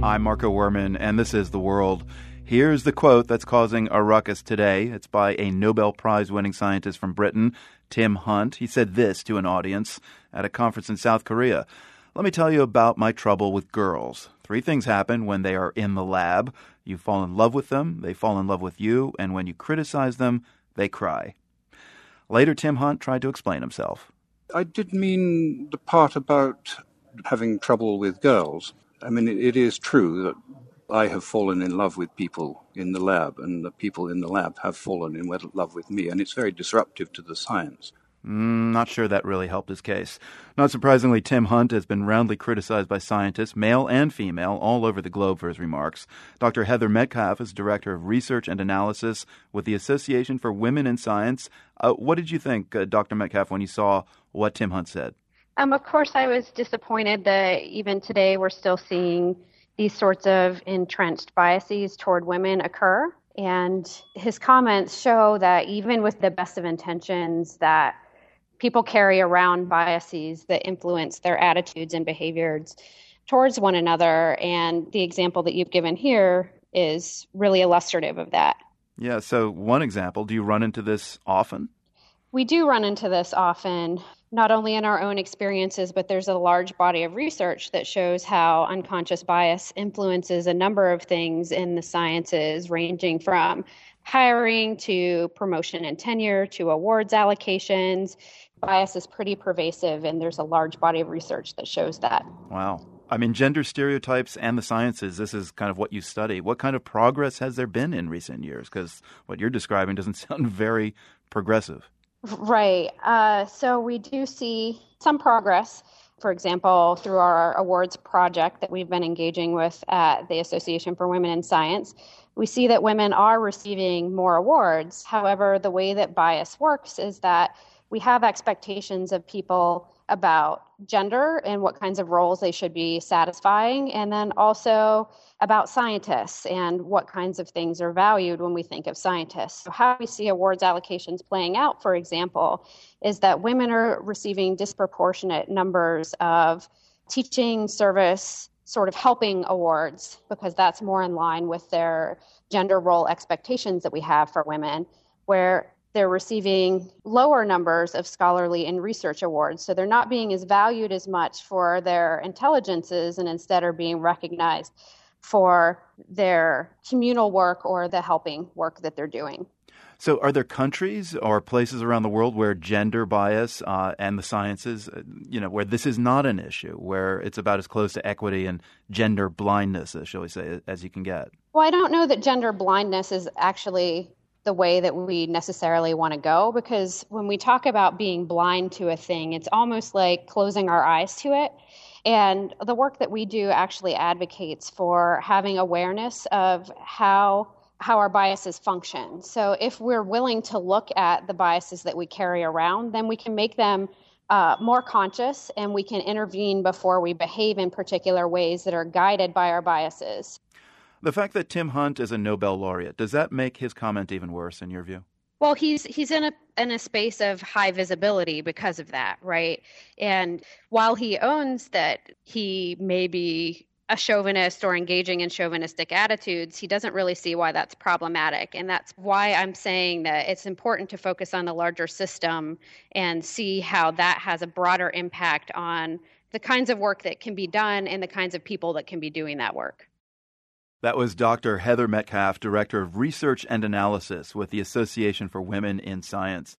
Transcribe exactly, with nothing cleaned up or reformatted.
I'm Marco Werman, and this is The World. Here's the quote that's causing a ruckus today. It's by a Nobel Prize-winning scientist from Britain, Tim Hunt. He said this to an audience at a conference in South Korea. Let me tell you about my trouble with girls. Three things happen when they are in the lab. You fall in love with them, they fall in love with you, and when you criticize them, they cry. Later, Tim Hunt tried to explain himself. I did mean the part about having trouble with girls. I mean, it, it is true that I have fallen in love with people in the lab, and the people in the lab have fallen in love with me, and it's very disruptive to the science. Mm, not sure that really helped his case. Not surprisingly, Tim Hunt has been roundly criticized by scientists, male and female, all over the globe for his remarks. Doctor Heather Metcalf is Director of Research and Analysis with the Association for Women in Science. Uh, what did you think, uh, Doctor Metcalf, when you saw what Tim Hunt said? Um, of course, I was disappointed that even today we're still seeing these sorts of entrenched biases toward women occur. And his comments show that even with the best of intentions, that people carry around biases that influence their attitudes and behaviors towards one another. And the example that you've given here is really illustrative of that. Yeah, so one example, do you run into this often? We do run into this often, not only in our own experiences, but there's a large body of research that shows how unconscious bias influences a number of things in the sciences, ranging from hiring to promotion and tenure to awards allocations. Bias is pretty pervasive, and there's a large body of research that shows that. Wow. I mean, gender stereotypes and the sciences, this is kind of what you study. What kind of progress has there been in recent years? Because what you're describing doesn't sound very progressive. Right. Uh, so we do see some progress. For example, through our awards project that we've been engaging with at the Association for Women in Science, we see that women are receiving more awards. However, the way that bias works is that we have expectations of people about gender and what kinds of roles they should be satisfying, and then also about scientists and what kinds of things are valued when we think of scientists. So how we see awards allocations playing out, for example, is that women are receiving disproportionate numbers of teaching, service, sort of helping awards, because that's more in line with their gender role expectations that we have for women, where they're receiving lower numbers of scholarly and research awards. So they're not being as valued as much for their intelligences, and instead are being recognized for their communal work or the helping work that they're doing. So are there countries or places around the world where gender bias uh, and the sciences, uh, you know, where this is not an issue, where it's about as close to equity and gender blindness, uh, shall we say, as you can get? Well, I don't know that gender blindness is actually the way that we necessarily want to go, because when we talk about being blind to a thing, it's almost like closing our eyes to it. And the work that we do actually advocates for having awareness of how how our biases function. So if we're willing to look at the biases that we carry around, then we can make them uh, more conscious, and we can intervene before we behave in particular ways that are guided by our biases. The fact that Tim Hunt is a Nobel laureate, does that make his comment even worse in your view? Well, he's he's in a in a space of high visibility because of that, right? And while he owns that he may be a chauvinist or engaging in chauvinistic attitudes, he doesn't really see why that's problematic. And that's why I'm saying that it's important to focus on the larger system and see how that has a broader impact on the kinds of work that can be done and the kinds of people that can be doing that work. That was Doctor Heather Metcalf, Director of Research and Analysis with the Association for Women in Science.